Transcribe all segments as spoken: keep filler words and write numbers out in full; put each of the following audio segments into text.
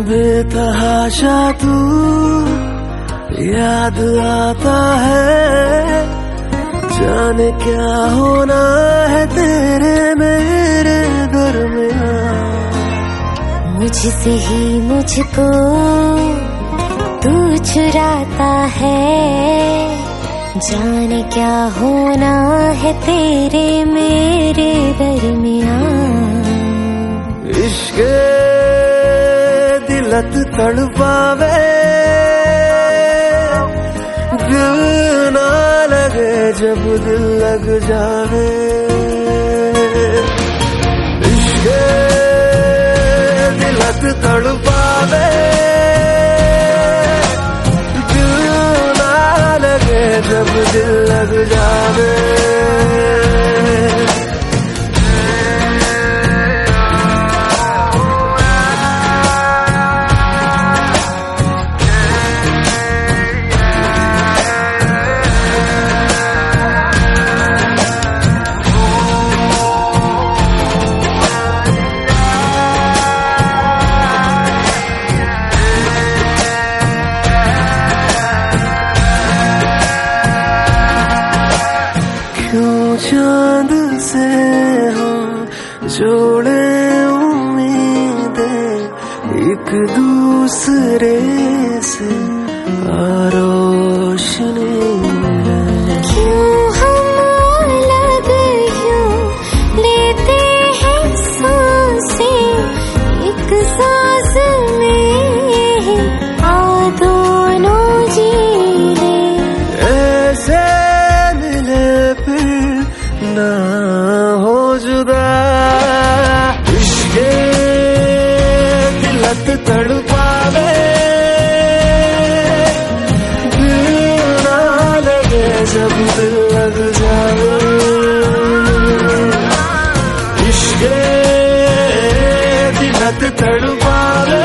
बेतहाशा तू याद आता है, जाने क्या होना है तेरे मेरे दरमियां। मुझसे ही मुझको तू चुराता है, जाने क्या होना है तेरे मेरे दरमियां। इश्क़ दिलत तड़पावे, दिल ना लगे जब दिल लग जावे। इश्क़ दिलत तड़पावे, दिल ना लगे जब दिल लग जावे। चांद से हम जोड़े उम्मीदें, एक दूसरे से रोशनी। क्यों हम अलग यूं लेते हैं सांसें, एक सांस में आ दोनों जी ले। ऐसे मिले फिर ना हो जुदा, इश्क़ दिलत तड़पावे, दिल ना लगे जब दिल लग जावे। इश्क़ दिलत तड़पावे,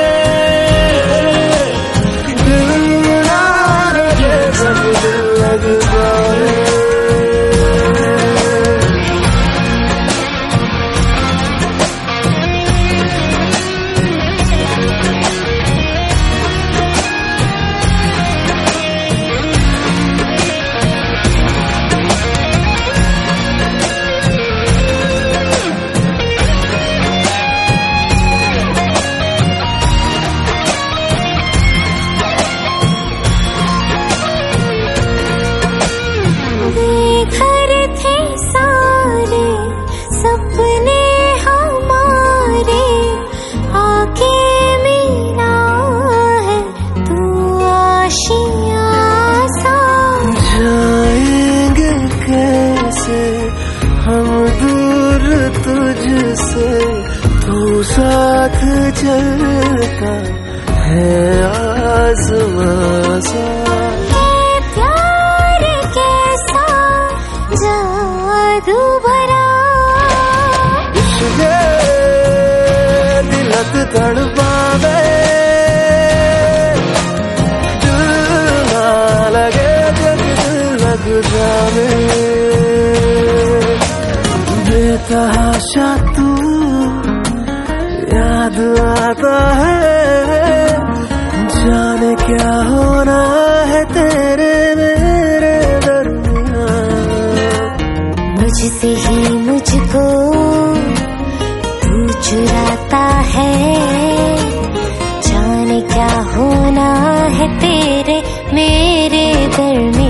दिल ना लगे जब दिल लग जावे। घर थे सारे सपने हमारे, आके मिला है तू आशियाँ सा। जाएंगे कैसे हम दूर तुझसे, तू साथ चलता है आसमां सा। जादू भरा इश्क़ दिलत तड़पावे, दिल ना लगे जब दिल लग जावे। बेतहाशा तू याद आता है, जाने क्या होना है तेरे मेरे दरमियां। मुझसे ही मुझको तू चुराता है, जाने क्या होना है तेरे मेरे दरमियां।